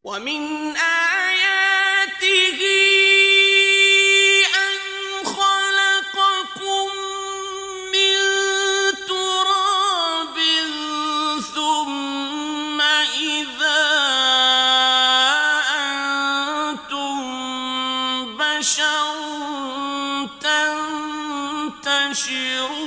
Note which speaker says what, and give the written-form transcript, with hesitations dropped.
Speaker 1: ومن آياته أن خلقكم من تراب ثم إذا أنتم بشر تنتشرون